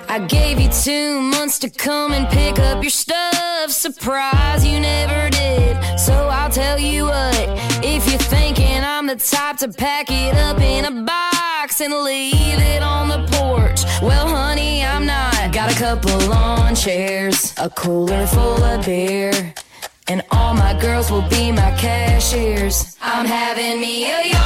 I gave you 2 months to come and pick up your stuff. Surprise, you never did. So I'll tell you what, if you're thinking I'm the type to pack it up in a box and leave it on the porch, well, honey, I'm not. Got a couple lawn chairs, a cooler full of beer, and all my girls will be my cashiers. I'm having me a